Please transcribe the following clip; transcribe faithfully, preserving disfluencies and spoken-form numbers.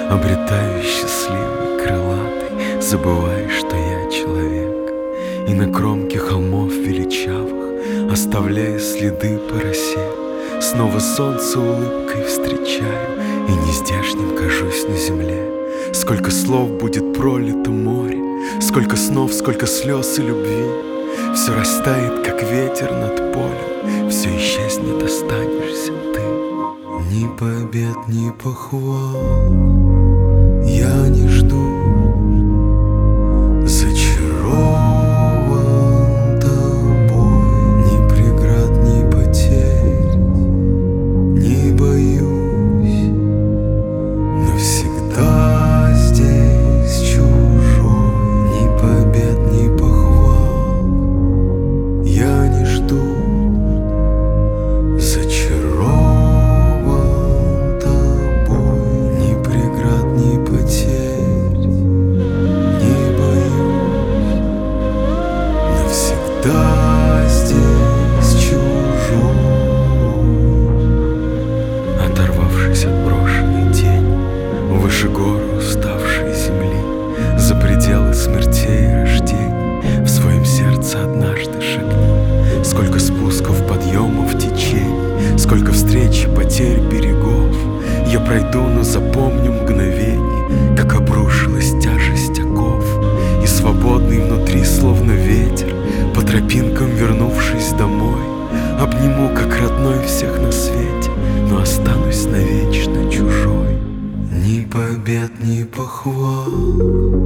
Обретаю счастливый, крылатый, забывая, что я человек. И на кромке холмов величавых, оставляя следы по росе, снова солнце улыбкой встречаю и нездешним кажусь на земле. Сколько слов будет пролито море, сколько снов, сколько слез и любви. Все растает, как ветер над полем, все исчезнет, останешься ты. Ни побед, ни похвал я не жду, зачарован тобой. Ни преград, ни потерь не боюсь, но всегда здесь чужой. Ни побед, ни похвал я не жду, да, здесь чужой. Оторвавшись от брошенной тени, выше гор уставшей земли, за пределы смертей и рождений, в своем сердце однажды шагни. Сколько спусков, подъемов, течений, сколько встреч и потерь берегов я пройду, но запомню мгновение, как обрушилась тяжесть оков. И свободный внутри, словно ветер, по тропинкам вернувшись домой, обниму как родной всех на свете, но останусь навечно чужой. Ни побед, ни похвал